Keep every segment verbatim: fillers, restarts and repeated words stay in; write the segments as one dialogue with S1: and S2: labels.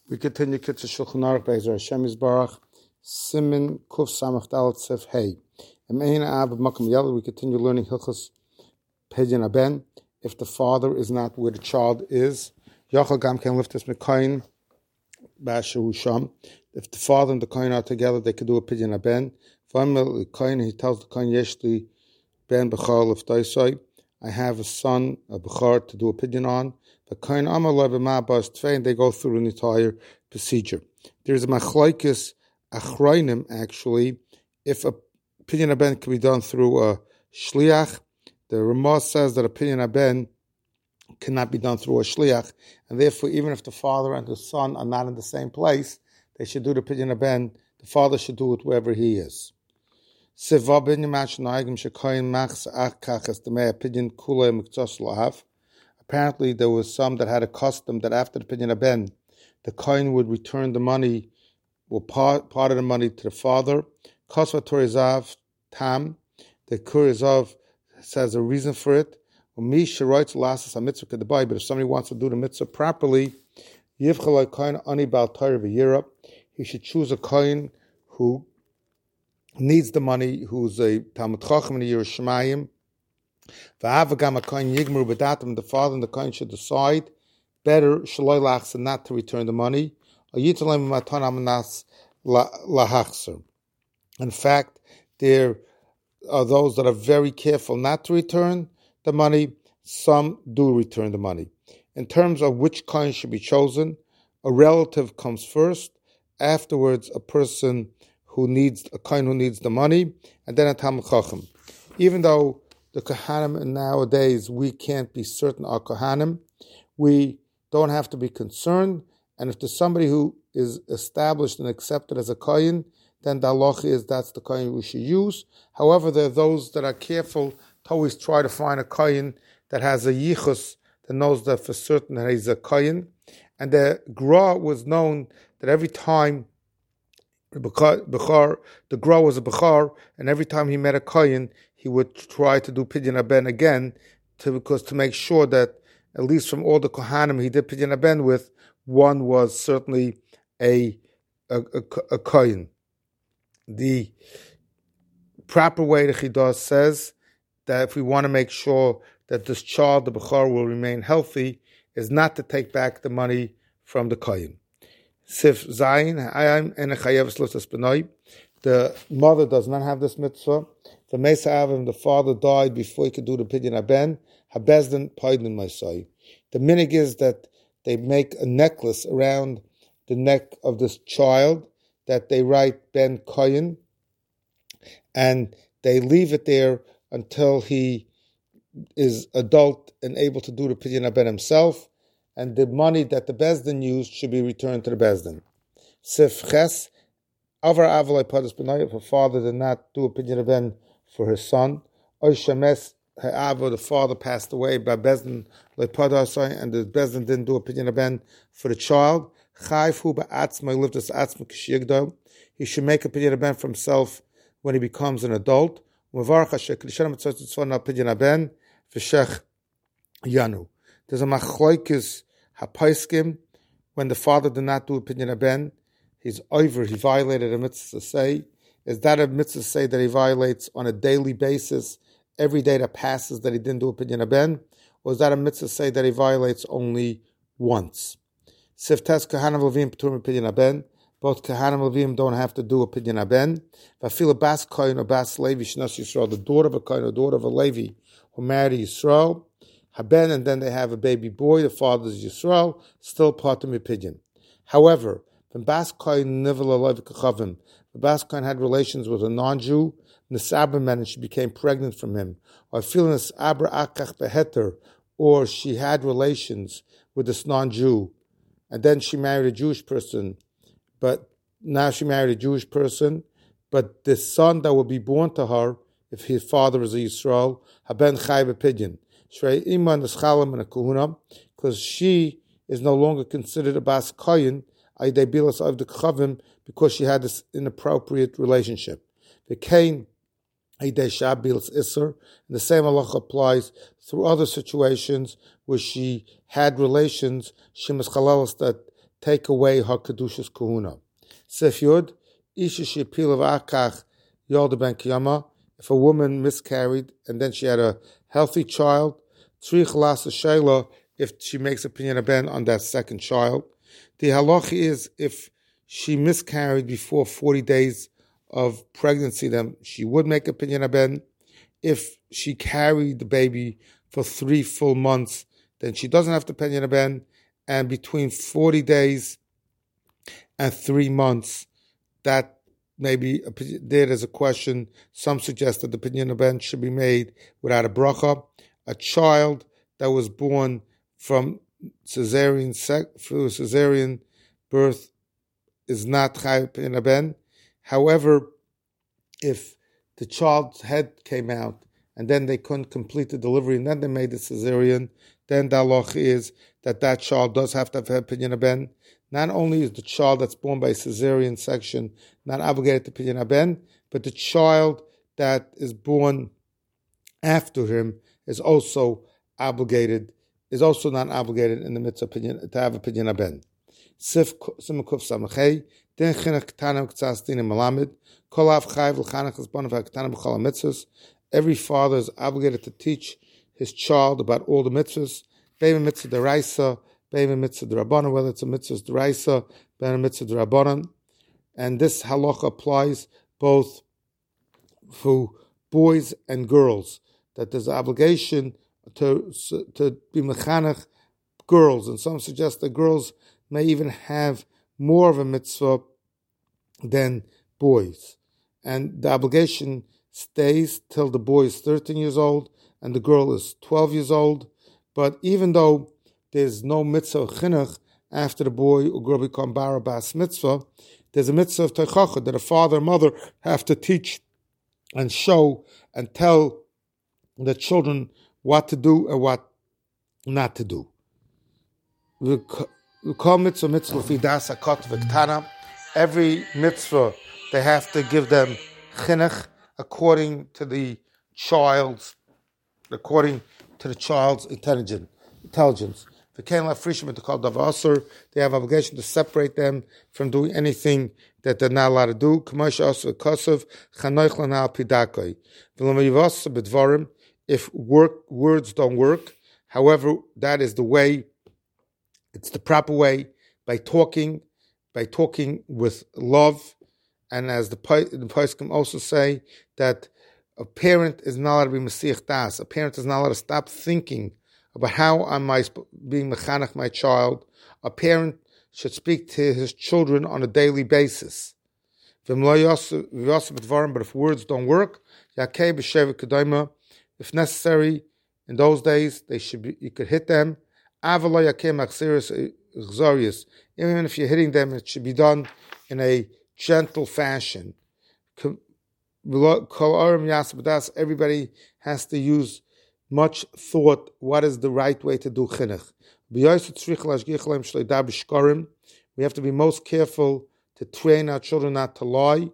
S1: We continue Kitzur Shulchan Aruch Be'ezer Hashem Yisbarach Simin Kuf Samach Dalet Sef Hey. We continue learning Hilchos Pidyon Aben. If the father is not where the child is, Yachal Gam can lift this Mekayin Ba'asher Sham. If the father and the Kohen are together, they could do a Pidyon Aben. V'amel Kohen, he tells the Kohen Yeshli Ben Bechar Leftaisai, I have a son, a Bechar, to do a Pidyon on. The Kohen Amar Lo B'ma Bas Tvei, and they go through an entire procedure. There's a Machlokes Achronim, actually, if a Pidyon Aben can be done through a Shliach. The Ramah says that a Pidyon Aben cannot be done through a Shliach, and therefore, even if the father and the son are not in the same place, they should do the Pidyon Aben. The father should do it wherever he is. Apparently, there was some that had a custom that after the Pidyon Aben, the Kohen would return the money, or part, part of the money, to the father. Kosva Torizav Tam, the Kurizav says a reason for it. But if somebody wants to do the mitzvah properly, he should choose a Kohen who needs the money, who's a Talmud Chacham in the Yerushalayim. The father and the Kohen should decide better not to return the money. In fact, there are those that are very careful not to return the money. Some do return the money. In terms of which Kohen should be chosen, a relative comes first. Afterwards, a person who needs a Kohen who needs the money, and then a Talmud Chacham. Even though the Kohanim nowadays, we can't be certain are Kohanim, we don't have to be concerned. And if there's somebody who is established and accepted as a Kohen, then the halacha is that's the Kohen we should use. However, there are those that are careful to always try to find a Kohen that has a yichus, that knows that for certain that he's a Kohen. And the Gra was known that every time the Bechar, the Gra was a Bechar, and every time he met a Kohen, he would try to do Pidyon Aben again, to, because to make sure that at least from all the Kohanim he did Pidyon Aben with, one was certainly a a, a, a Kohen. The proper way the Chidah says that if we want to make sure that this child, the Bechar, will remain healthy, is not to take back the money from the Kohen. Sif Zayin, the mother does not have this mitzvah. The Mesa Avim, the father died before he could do the Pidyon Aben. Habezdin Paidin Masai. The minig is that they make a necklace around the neck of this child that they write Ben Kohen, and they leave it there until he is adult and able to do the Pidyon Aben himself, and the money that the Bezdin used should be returned to the Bezdin. Sif Ches, Avar Avalai Padas Benay, if a father did not do a Pidyon Aben for his son, Oy Shemes Ha'ava, the father passed away by Bezdin Leipadasai, and the Bezdin didn't do a Pidyon Aben for the child, Chayv Hu Ba'atzma, he lived as Atzma K'shiyigdal, he should make a Pidyon Aben for himself when he becomes an adult. There's a machlokes hapaiskim, when the father did not do a Pidyon Aben, he's over, he violated a mitzvah say. Is that a mitzvah say that he violates on a daily basis, every day that passes that he didn't do a Pidyon Aben? Or is that a mitzvah say that he violates only once? Siftes Kahanim Levim P'turim Pidyon Aben. Both Kahanim Levim don't have to do a Pidyon Aben. Vafila Bas Kohen or Bas Levi Shnas Yisrael, the daughter of a Kohen or daughter of a Levi who married Yisrael, Haben, and then they have a baby boy, the father is Yisrael, still part of Pidyon. However, when Bas Kohen Nivela Levi Kachavim, the Bas Kohen had relations with a non-Jew, Nisabra, and she became pregnant from him, or Filas Abra Akach Beheter, or she had relations with this non-Jew, and then she married a Jewish person, but now she married a Jewish person, but the son that will be born to her, if his father is a Yisrael, Haben Chai B'Pidyon, Shrei Iman Neschalim and a Kahuna, because she is no longer considered a Bas Kohen, Aydei Bilas of the Chavim, because she had this inappropriate relationship. The Cain Aydei Shab Bilas Isser, and the same halacha applies through other situations where she had relations, she must chalalas that take away her Kedushas Kahuna. Sif Yud, Isha Shipil of Akach Yolda Ben Kiyama, if a woman miscarried and then she had a healthy child, Tzrich Lasa Shayla, if she makes a Pinyan Ben on that second child. The halacha is if she miscarried before forty days of pregnancy, then she would make a Pinyan Ben. If she carried the baby for three full months, then she doesn't have to Pinyan Ben. And between forty days and three months, that maybe there is a question. Some suggest that the Pinyan Ben should be made without a bracha. A child that was born from cesarean sec, through cesarean birth is not Chayav Pinyan Ben. However, if the child's head came out and then they couldn't complete the delivery and then they made the cesarean, then the halacha is that that child does have to have Pinyan Ben. Not only is the child that's born by cesarean section not obligated to Pinyan Ben, but the child that is born after him is also obligated, is also not obligated in the midst of Pinyan, to have a Pinyan Ben. Sif Simukuf Samachay, Den Chinach Ktanam Ktsastin and Malamed, Kolav Chayv L'chanach L'zbanav HaKtanam B'chol HaMitzvahs. Every father is obligated to teach his child about all the mitzvahs, Be'em Mitzvah D'Raisa, Be'em Mitzvah D'Rabbanan, whether it's a Mitzvah D'Raisa, Be'em Mitzvah D'Rabbanan. And this halacha applies both for boys and girls, that there's an obligation to, to be mechanech girls, and some suggest that girls may even have more of a mitzvah than boys. And the obligation stays till the boy is thirteen years old and the girl is twelve years old. But even though there's no mitzvah chinuch after the boy or girl become bar bas mitzvah, there's a mitzvah of teichacha that a father and mother have to teach and show and tell the children what to do and what not to do. Every mitzvah, they have to give them chinuch according to the child's, according to the child's intelligence. Intelligence. They have obligation to separate them from doing anything that they're not allowed to do. If work, words don't work, however, that is the way, it's the proper way, by talking, by talking with love. And as the Poskim also say, that a parent is not allowed to be Mesiach Das. A parent is not allowed to stop thinking about how am I being mechanech my child. A parent should speak to his children on a daily basis. But if words don't work, if necessary, in those days, they should be, you could hit them. Even if you're hitting them, it should be done in a gentle fashion. Everybody has to use much thought. What is the right way to do chinuch? We have to be most careful to train our children not to lie.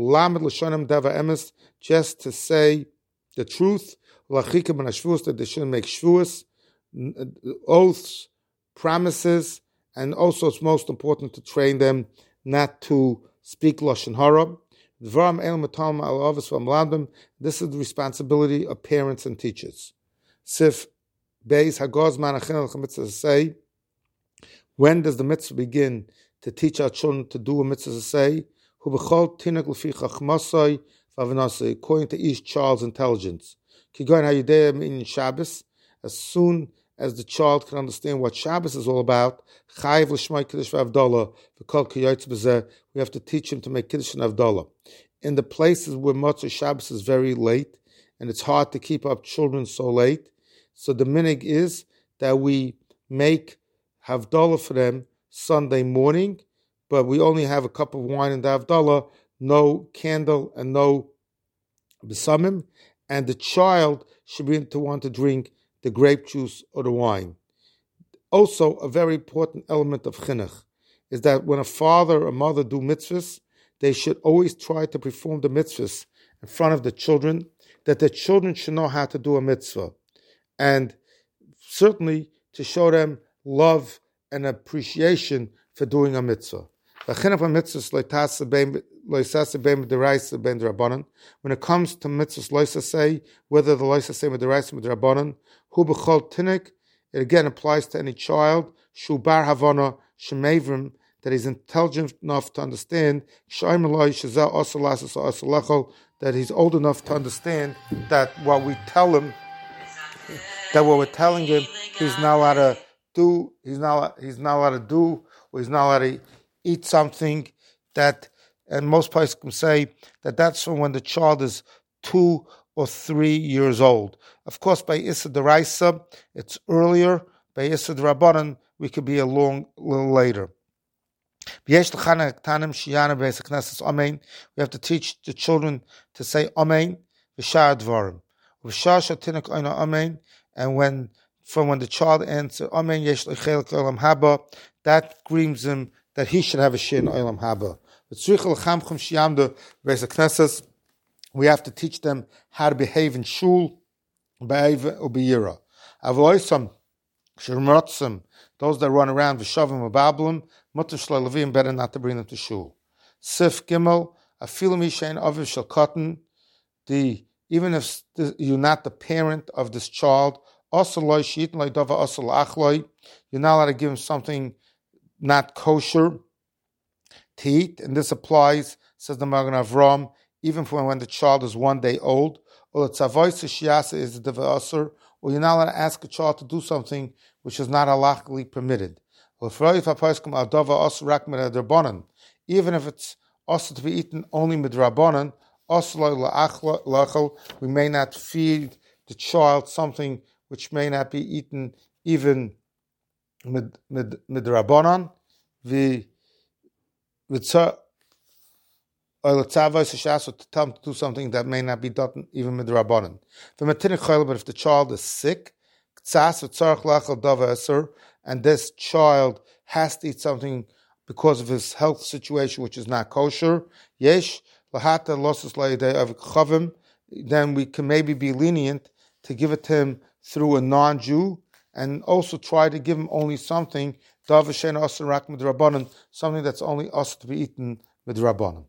S1: Just to say the truth. That they shouldn't make shvuas, oaths, promises, and also it's most important to train them not to speak lashon hara. This is the responsibility of parents and teachers. Sif Beis Hagaz Manachin mitzvah say, when does the mitzvah begin to teach our children to do a mitzvah say? According to each child's intelligence. As soon as the child can understand what Shabbos is all about, we have to teach him to make Kiddush and Havdalah. In the places where Motzei Shabbos is very late, and it's hard to keep up children so late, so the minig is that we make Havdalah for them Sunday morning, but we only have a cup of wine in the Havdalah, no candle and no besamim, and the child should be to want to drink the grape juice or the wine. Also, a very important element of chinuch is that when a father or mother do mitzvahs, they should always try to perform the mitzvahs in front of the children, that the children should know how to do a mitzvah. And certainly to show them love and appreciation for doing a mitzvah. When it comes to mitzvahs loisa say, whether the loisa say with the rice with the rabbanon, hu b'chol tinik, it again applies to any child, shu bar havana shemevrim, that he's intelligent enough to understand, that he's old enough to understand that what we tell him, that what we're telling him, he's not allowed to do, he's not, he's not allowed to do, or he's not allowed to eat something that, and most places can say that that's from when the child is two or three years old. Of course, by Issa Deraisa, it's earlier. By Issa Derabanan, we could be a long, little later. We have to teach the children to say Amen, and when from when the child answers Amen, that grieves him that he should have a share in Olam Haba. We have to teach them how to behave in shul, those that run around v'shavim v'bablim, mutter shlalevim, better not to bring them to shul. Sif Gimel, afilu mishain aviv shel katan, the even if you're not the parent of this child, also loy shitin loy dava also la'achloi, you're not allowed to give him something not kosher to eat, and this applies, says the Magen Avram, even for when the child is one day old, or the tzavois shiyasa is the devasur, or you're not allowed to ask a child to do something which is not halachically permitted. Even if it's also to be eaten only midrabanan, we may not feed the child something which may not be eaten even midrabanan. The or to tell him to do something that may not be done even with Rabbanan. But if the child is sick, and this child has to eat something because of his health situation which is not kosher, then we can maybe be lenient to give it to him through a non-Jew, and also try to give him only something, something that's only us to be eaten with Rabbanan.